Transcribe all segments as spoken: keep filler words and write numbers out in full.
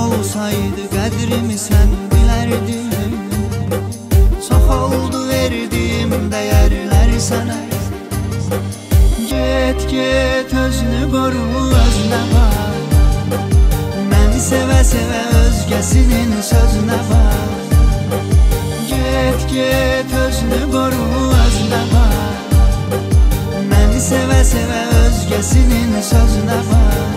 olsaydı qədrimi sən bilərdin. Çox oldu verdiyim dəyərlər sənə. Get get özünü qoru, özünə bax. Məni sevə sevə özgəsinin sözünə bax. Get get özünü qoru, özünə bax. Məni sevə sevə özgəsinin sözünə bax.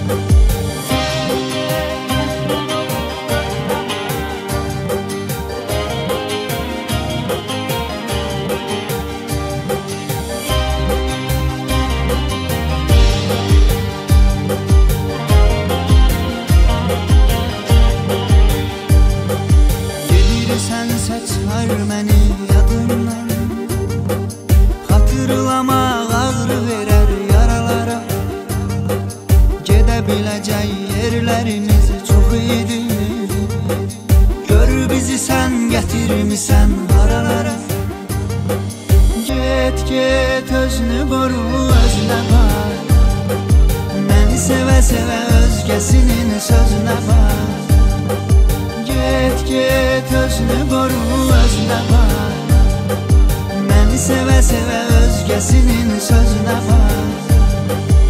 Sənsə çıxar məni yadımdan. Xatırlamaq ağrı verər yaralara. Gedə biləcək yerlərimiz çox idi. Gör bizi sən gətirmisən haralara. Get get özünü qoru, özünə bax. Məni sevə sevə özgəsinin sözünə bax. Get get özünü qoru, özünə bax. Məni sevə sevə özgəsinin sözünə bax.